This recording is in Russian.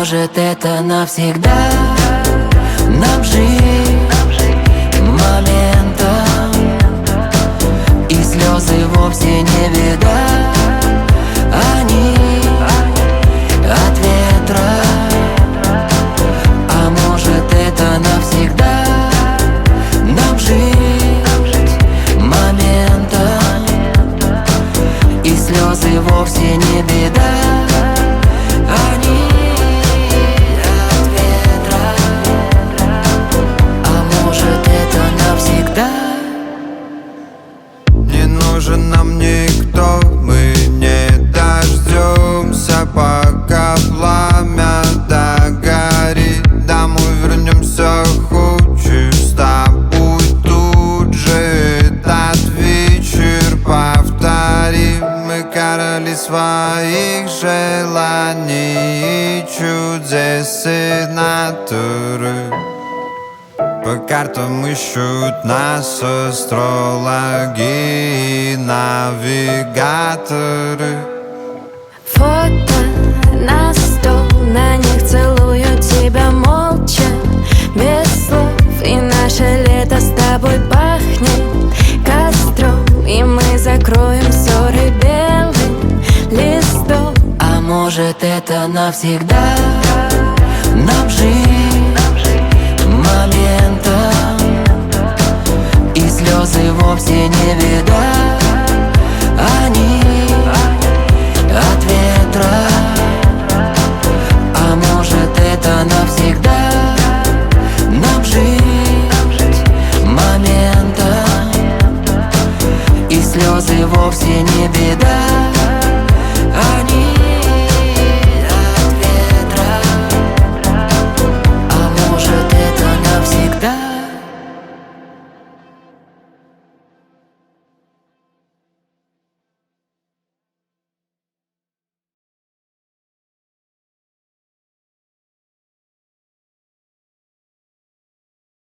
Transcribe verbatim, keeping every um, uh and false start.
может это навсегда нам жить моментом, и слезы вовсе не беда, они от ветра. А может это навсегда нам жить моментом, и слезы вовсе не беда, они от ветра. А может это навсегда. Не нужен нам никто, мы не дождемся, пока пламя догорит. Домой вернемся, хочешь с тобой тут же этот вечер повторим. Мы короли своих желаний и чудес и натуры. По картам ищут нас астрологи и навигаторы. Фото на стол, на них целую тебя молча, без слов. И наше лето с тобой пахнет костром, и мы закроем ссоры белым листом. А может это навсегда нам жить моментом, и слезы вовсе не беда, они от ветра. А может это навсегда нам жить моментом, и слезы вовсе не беда.